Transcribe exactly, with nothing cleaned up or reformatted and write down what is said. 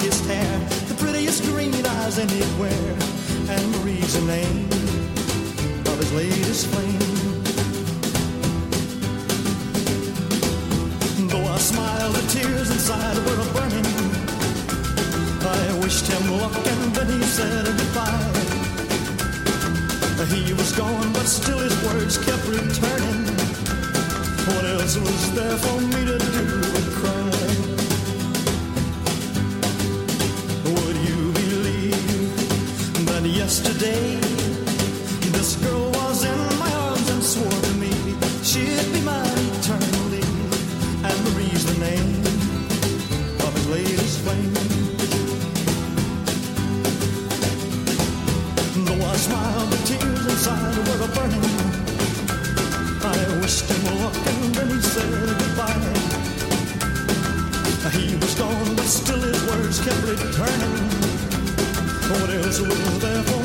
darkest hair, the prettiest green eyes anywhere, and Marie's the name of his latest flame. Though I smiled, the tears inside were a burning. I wished him luck and then he said goodbye. He was gone, but still his words kept returning. What else was there for me to do but cry? Would you believe that yesterday this girl was in my arms and swore to me she'd be mine eternally, and Marie's the name of his latest flame. Though I smiled, the tears inside were a burning. I wished him luck and then he said goodbye. He was gone, but still his words kept returning. What else was there for